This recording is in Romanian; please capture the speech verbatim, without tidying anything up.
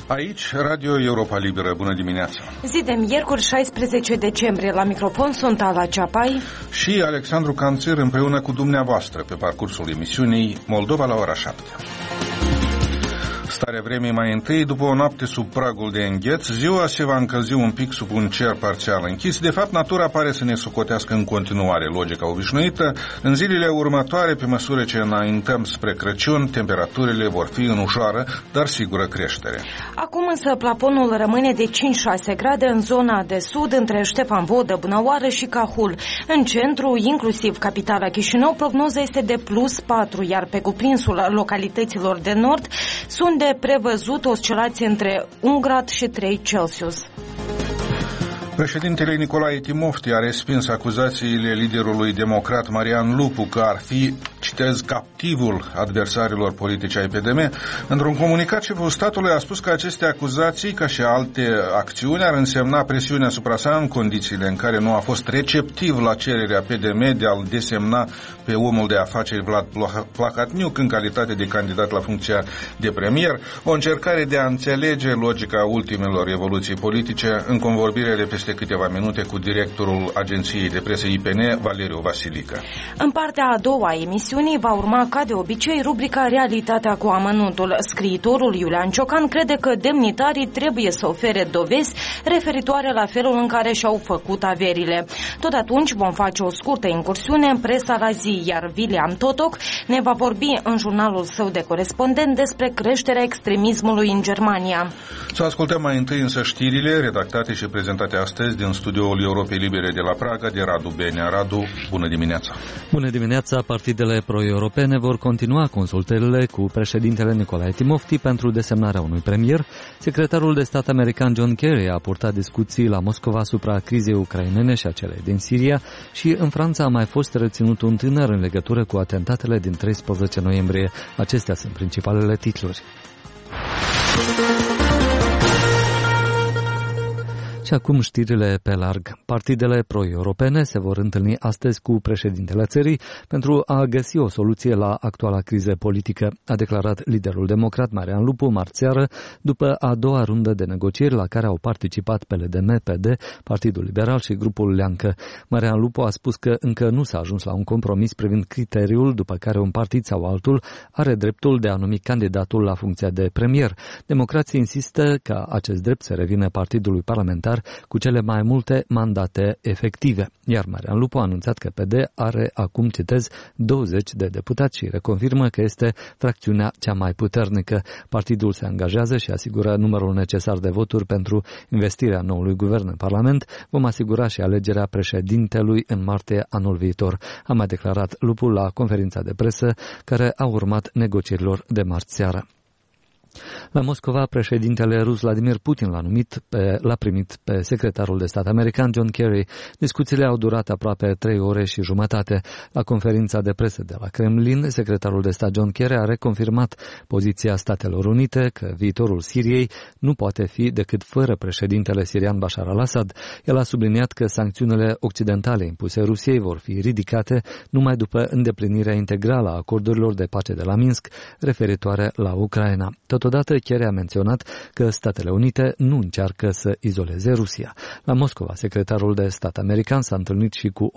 Aici, Radio Europa Liberă. Bună dimineața! Zi de miercuri, șaisprezece decembrie. La microfon sunt Ala Ceapai și Alexandru Canțir, împreună cu dumneavoastră pe parcursul emisiunii Moldova la ora șapte. Starea vremii mai întâi, după o noapte sub pragul de îngheț, ziua se va încălzi un pic sub un cer parțial închis. De fapt, natura pare să ne socotească în continuare logica obișnuită. În zilele următoare, pe măsură ce înaintăm spre Crăciun, temperaturile vor fi în ușoară, dar sigură creștere. Acum însă plafonul rămâne de cinci șase grade în zona de sud, între Ștefan Vodă, Bănăoară și Cahul. În centru, inclusiv capitala Chișinău, prognoza este de plus patru, iar pe cuprinsul localităților de nord sunt de prevăzut oscilație între un grad și trei Celsius. Președintele Nicolae Timofti a respins acuzațiile liderului democrat Marian Lupu că ar fi, citez, captivul adversarilor politici ai P D M. Într-un comunicat, șeful statului a spus că aceste acuzații, ca și alte acțiuni, ar însemna presiune asupra sa în condițiile în care nu a fost receptiv la cererea P D M de a-l desemna pe omul de afaceri Vlad Plahotniuc în calitate de candidat la funcția de premier, o încercare de a înțelege logica ultimelor evoluții politice în convorbirele peste câteva minute cu directorul agenției de presă I P N, Valeriu Vasilică. În partea a doua a emisiunii va urma, ca de obicei, rubrica Realitatea cu amănuntul. Scriitorul Iulian Ciocan crede că demnitarii trebuie să ofere dovezi referitoare la felul în care și-au făcut averile. Tot atunci vom face o scurtă incursiune în presa la zi, iar William Totoc ne va vorbi în jurnalul său de corespondent despre creșterea extremismului în Germania. Să ascultăm mai întâi însă știrile redactate și prezentate astăzi din studioul Europei Libere de la Praga, de Radu Benea. Radu, bună dimineața! Bună dimineața! Partidele pro-europene vor continua consultările cu președintele Nicolae Timofti pentru desemnarea unui premier. Secretarul de stat american John Kerry a purtat discuții la Moscova asupra crizei ucrainene și a celei din Siria și în Franța a mai fost reținut un tânăr în legătură cu atentatele din treisprezece noiembrie. Acestea sunt principalele titluri. Și acum știrile pe larg. Partidele pro-europene se vor întâlni astăzi cu președintele țării pentru a găsi o soluție la actuala criză politică, a declarat liderul democrat Marian Lupu marțeară, după a doua rundă de negocieri la care au participat P L D M, P D, Partidul Liberal și grupul Leancă. Marian Lupu a spus că încă nu s-a ajuns la un compromis privind criteriul după care un partid sau altul are dreptul de a numi candidatul la funcția de premier. Democrații insistă ca acest drept să revină partidului parlamentar cu cele mai multe mandate efective. Iar Marian Lupu a anunțat că P D are acum, citez, douăzeci de deputați și reconfirmă că este fracțiunea cea mai puternică. Partidul se angajează și asigură numărul necesar de voturi pentru investirea noului guvern în Parlament. Vom asigura și alegerea președintelui în martie anul viitor, a mai declarat Lupu la conferința de presă care a urmat negocierilor de marți seară. La Moscova, președintele rus Vladimir Putin l-a numit pe, l-a primit pe secretarul de stat american John Kerry. Discuțiile au durat aproape trei ore și jumătate. La conferința de presă de la Kremlin, secretarul de stat John Kerry a reconfirmat poziția Statelor Unite că viitorul Siriei nu poate fi decât fără președintele sirian Bashar al-Assad. El a subliniat că sancțiunile occidentale impuse Rusiei vor fi ridicate numai după îndeplinirea integrală a acordurilor de pace de la Minsk referitoare la Ucraina. Totodată, Kerry a menționat că Statele Unite nu încearcă să izoleze Rusia. La Moscova, secretarul de stat american s-a întâlnit și cu